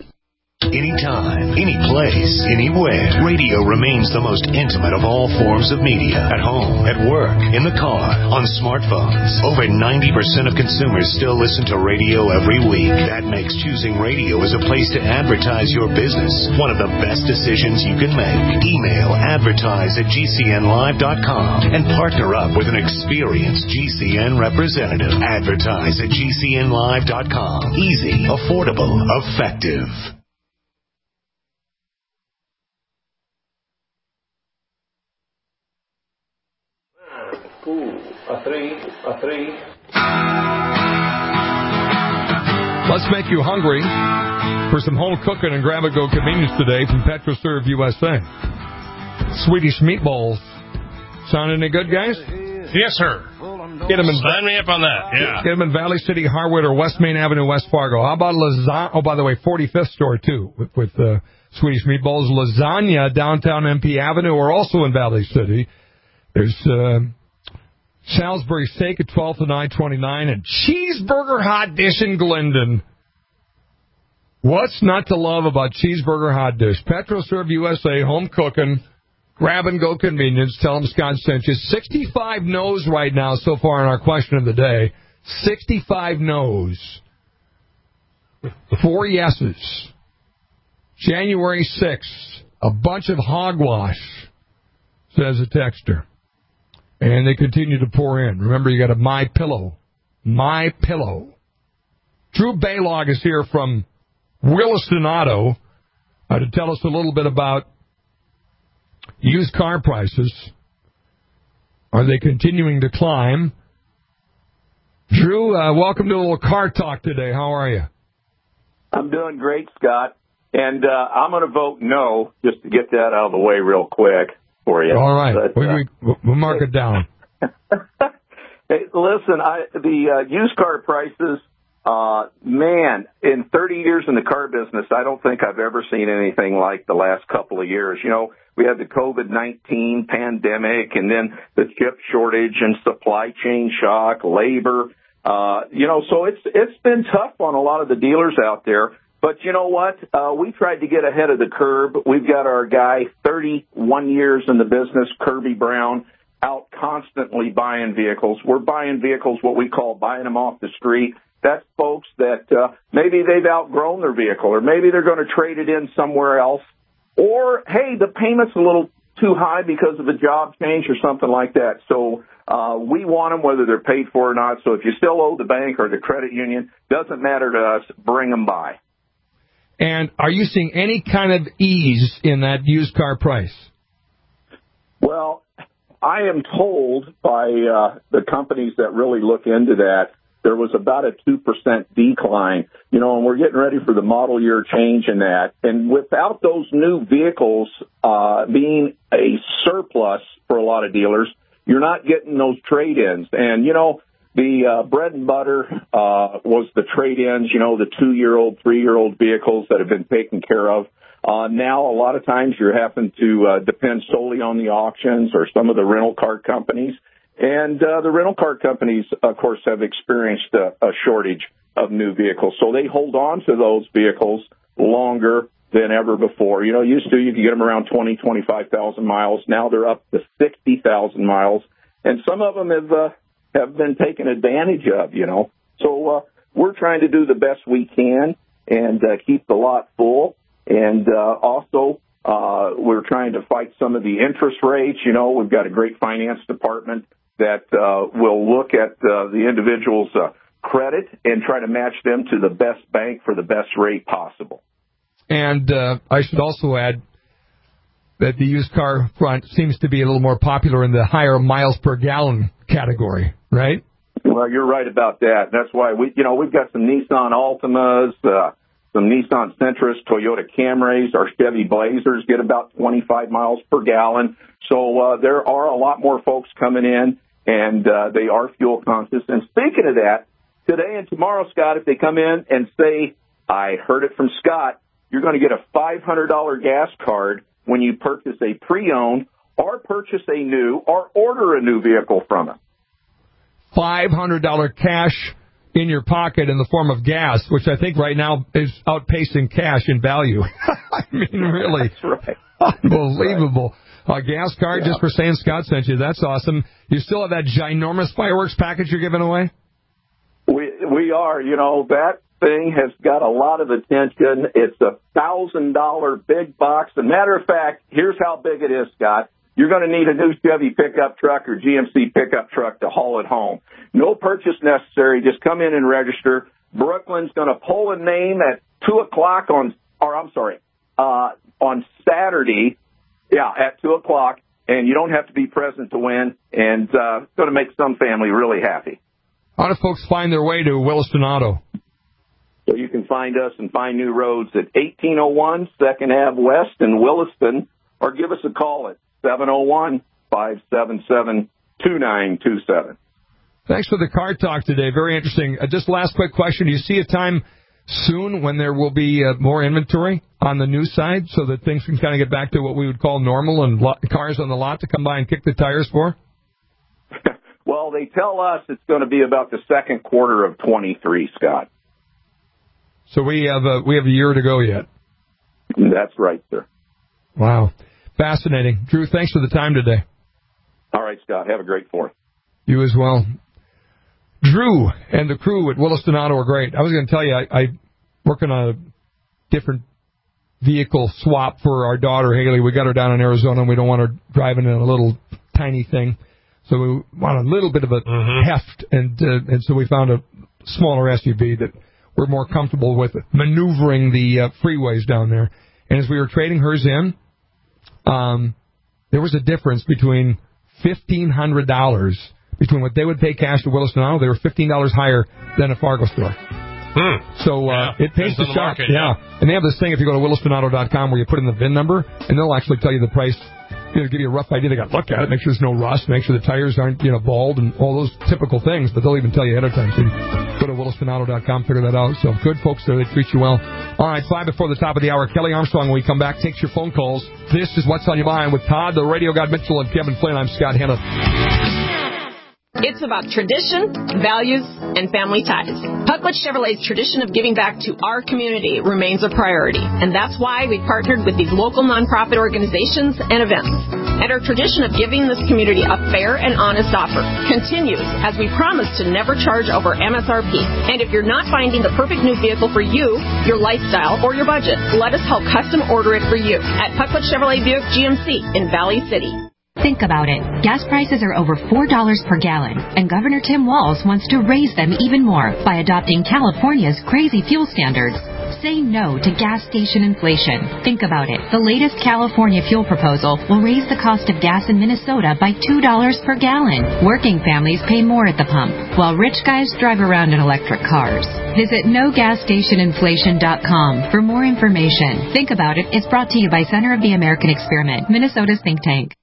Anytime, any place, anywhere, radio remains the most intimate of all forms of media. At home, at work, in the car, on smartphones. Over ninety percent of consumers still listen to radio every week. That makes choosing radio as a place to advertise your business one of the best decisions you can make. Email advertise at G C N live dot com and partner up with an experienced G C N representative. Advertise at G C N live dot com. Easy, affordable, effective. Two, a three, a three. Let's make you hungry for some home cooking and grab-and-go convenience today from PetroServe U S A. Swedish meatballs. Sound any good, guys? Yes, sir. Get them in, Sign me up on that, yeah. Get them in Valley City, Harwood, or West Main Avenue, West Fargo. How about lasagna? Oh, by the way, forty-fifth store, too, with, with uh, Swedish meatballs. Lasagna, downtown M P Avenue, or also in Valley City. There's... Uh, Salisbury Steak at twelfth and I twenty-nine, and Cheeseburger Hot Dish in Glendon. What's not to love about Cheeseburger Hot Dish? PetroServe U S A, home cooking, grab-and-go convenience. Tell them Scott sent you. sixty-five no's right now so far in our question of the day. sixty-five no's. Four yeses. January sixth, a bunch of hogwash, says a texter. And they continue to pour in. Remember, you got a My Pillow. My Pillow. Drew Baylog is here from Williston Auto uh, to tell us a little bit about used car prices. Are they continuing to climb? Drew, uh, welcome to a little car talk today. How are you? I'm doing great, Scott. And uh, I'm going to vote no, just to get that out of the way real quick for you. All right. But, we, uh, we, we'll mark it down. Hey, listen, I, the uh, used car prices, uh, man, in thirty years in the car business, I don't think I've ever seen anything like the last couple of years. You know, we had the COVID nineteen pandemic and then the chip shortage and supply chain shock, labor. Uh, you know, so it's it's been tough on a lot of the dealers out there. But you know what? Uh, we tried to get ahead of the curve. We've got our guy, thirty-one years in the business, Kirby Brown, out constantly buying vehicles. We're buying vehicles, what we call buying them off the street. That's folks that uh, maybe they've outgrown their vehicle, or maybe they're going to trade it in somewhere else. Or, hey, the payment's a little too high because of a job change or something like that. So uh, we want them whether they're paid for or not. So if you still owe the bank or the credit union, doesn't matter to us, bring them by. And are you seeing any kind of ease in that used car price? Well, I am told by uh, the companies that really look into that, there was about a two percent decline, you know, and we're getting ready for the model year change in that. And without those new vehicles uh, being a surplus for a lot of dealers, you're not getting those trade-ins. And, you know, the uh, bread and butter uh, was the trade-ins, you know, the two-year-old, three-year-old vehicles that have been taken care of. Uh, now, a lot of times you're having to uh, depend solely on the auctions or some of the rental car companies. And uh, the rental car companies, of course, have experienced a, a shortage of new vehicles. So they hold on to those vehicles longer than ever before. You know, used to you could get them around twenty, twenty-five thousand miles. Now they're up to sixty thousand miles. And some of them have, uh, have been taken advantage of, you know. So uh, we're trying to do the best we can and uh, keep the lot full. And uh, also, uh, we're trying to fight some of the interest rates. You know, we've got a great finance department that uh, will look at uh, the individual's uh, credit and try to match them to the best bank for the best rate possible. And uh, I should also add that the used car front seems to be a little more popular in the higher miles per gallon category, right? Well, you're right about that. That's why we, you know, we've got some Nissan Altimas, uh, some Nissan Sentras, Toyota Camrys, our Chevy Blazers get about twenty-five miles per gallon. So uh, there are a lot more folks coming in, and uh, they are fuel conscious. And speaking of that, today and tomorrow, Scott, if they come in and say, I heard it from Scott, you're going to get a five hundred dollars gas card when you purchase a pre-owned or purchase a new or order a new vehicle from us. five hundred dollars cash in your pocket in the form of gas, which I think right now is outpacing cash in value. I mean, really. That's right. Unbelievable. A gas card yeah. just for saying Scott sent you. That's awesome. You still have that ginormous fireworks package you're giving away? We we are. You know, that thing has got a lot of attention. It's a one thousand dollars big box. As a matter of fact, here's how big it is, Scott. You're going to need a new Chevy pickup truck or G M C pickup truck to haul it home. No purchase necessary. Just come in and register. Brooklyn's going to pull a name at two o'clock on, or I'm sorry, uh, on Saturday. Yeah, at two o'clock. And you don't have to be present to win. And uh, it's going to make some family really happy. How do folks find their way to Williston Auto? So you can find us and find new roads at eighteen oh one second Avenue West in Williston, or give us a call at seven oh one, five seven seven, two nine two seven. Thanks for the car talk today. Very interesting. Uh, just last quick question. Do you see a time soon when there will be uh, more inventory on the new side so that things can kind of get back to what we would call normal and lo- cars on the lot to come by and kick the tires for? Well, they tell us it's going to be about the second quarter of twenty-three, Scott. So we have a, we have a year to go yet. That's right, sir. Wow. Fascinating. Drew, thanks for the time today. All right, Scott. Have a great fourth. You as well. Drew and the crew at Williston Auto are great. I was going to tell you, I, I work on a different vehicle swap for our daughter, Haley. We got her down in Arizona, and we don't want her driving in a little tiny thing. So we want a little bit of a mm-hmm. heft, and uh, and so we found a smaller S U V that we're more comfortable with maneuvering the uh, freeways down there. And as we were trading hers in, um, there was a difference between fifteen hundred dollars between what they would pay cash to Williston Auto. They were fifteen dollars higher than a Fargo store. Hmm. So uh, yeah, it pays to shop. Market, yeah. yeah. And they have this thing if you go to Williston Auto dot com where you put in the V I N number, and they'll actually tell you the price. You know, give you a rough idea. They got to look at it, make sure there's no rust, make sure the tires aren't, you know, bald and all those typical things. But they'll even tell you ahead of time. So you go to Williston Auto dot com, figure that out. So good folks there. They treat you well. All right, five before the top of the hour. Kelly Armstrong, when we come back, takes your phone calls. This is What's on Your Mind with Todd, the Radio God Mitchell, and Kevin Flynn. I'm Scott Hanna. It's about tradition, values, and family ties. Puckwood Chevrolet's tradition of giving back to our community remains a priority, and that's why we partnered with these local nonprofit organizations and events. And our tradition of giving this community a fair and honest offer continues as we promise to never charge over M S R P. And if you're not finding the perfect new vehicle for you, your lifestyle, or your budget, let us help custom order it for you at Puckwood Chevrolet Buick G M C in Valley City. Think about it. Gas prices are over four dollars per gallon, and Governor Tim Walz wants to raise them even more by adopting California's crazy fuel standards. Say no to gas station inflation. Think about it. The latest California fuel proposal will raise the cost of gas in Minnesota by two dollars per gallon. Working families pay more at the pump, while rich guys drive around in electric cars. Visit no gas station inflation dot com for more information. Think about it is brought to you by Center of the American Experiment, Minnesota's think tank.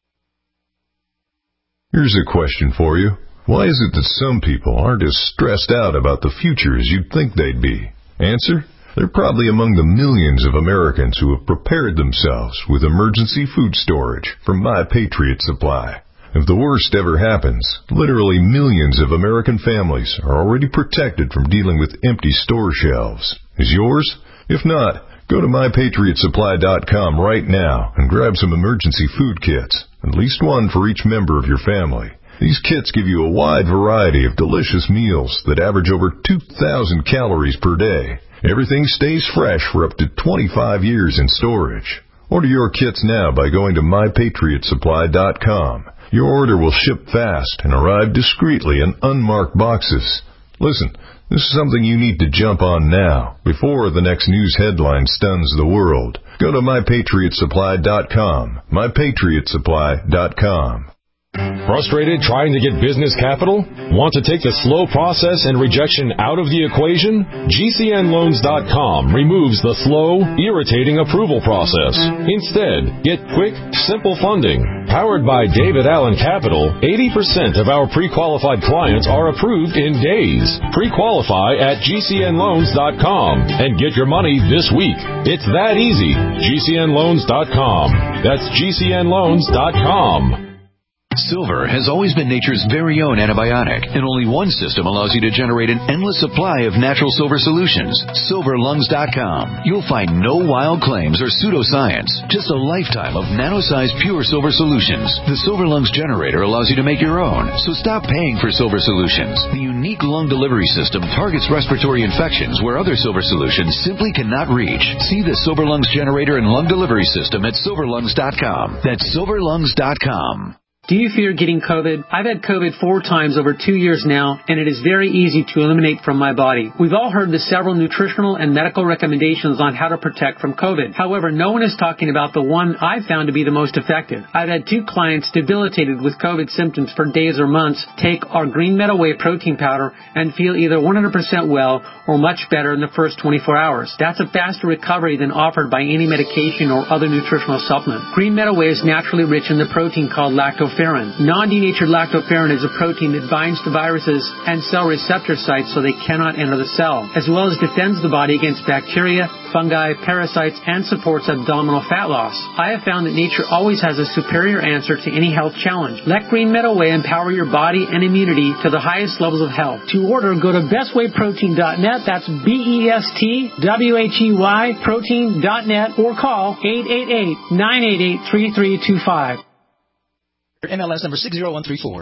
Here's a question for you. Why is it that some people aren't as stressed out about the future as you'd think they'd be? Answer: they're probably among the millions of Americans who have prepared themselves with emergency food storage from My Patriot Supply. If the worst ever happens, literally millions of American families are already protected from dealing with empty store shelves. Is yours? If not, go to my patriot supply dot com right now and grab some emergency food kits, at least one for each member of your family. These kits give you a wide variety of delicious meals that average over two thousand calories per day. Everything stays fresh for up to twenty-five years in storage. Order your kits now by going to my patriot supply dot com. Your order will ship fast and arrive discreetly in unmarked boxes. Listen, this is something you need to jump on now, before the next news headline stuns the world. Go to my patriot supply dot com. my patriot supply dot com. Frustrated trying to get business capital? Want to take the slow process and rejection out of the equation? G C N loans dot com removes the slow, irritating approval process. Instead, get quick, simple funding. Powered by David Allen Capital, eighty percent of our pre-qualified clients are approved in days. Pre-qualify at G C N loans dot com and get your money this week. It's that easy. G C N loans dot com. That's G C N loans dot com. Silver has always been nature's very own antibiotic, and only one system allows you to generate an endless supply of natural silver solutions. silver lungs dot com. You'll find no wild claims or pseudoscience, just a lifetime of nano-sized pure silver solutions. The Silver Lungs generator allows you to make your own, so stop paying for silver solutions. The unique lung delivery system targets respiratory infections where other silver solutions simply cannot reach. See the Silver Lungs generator and lung delivery system at silver lungs dot com. That's silver lungs dot com. Do you fear getting COVID? I've had COVID four times over two years now, and it is very easy to eliminate from my body. We've all heard the several nutritional and medical recommendations on how to protect from COVID. However, no one is talking about the one I've found to be the most effective. I've had two clients debilitated with COVID symptoms for days or months take our Green Meadow Whey protein powder and feel either one hundred percent well or much better in the first twenty-four hours. That's a faster recovery than offered by any medication or other nutritional supplement. Green Meadow Whey is naturally rich in the protein called lactopherrin. Non-denatured lactoferrin is a protein that binds to viruses and cell receptor sites so they cannot enter the cell, as well as defends the body against bacteria, fungi, parasites, and supports abdominal fat loss. I have found that nature always has a superior answer to any health challenge. Let Green Meadow Whey empower your body and immunity to the highest levels of health. To order, go to best way protein dot net. That's B E S T W H E Y protein dot net or call eight eight eight, nine eight eight, three three two five. M L S number six zero one three four.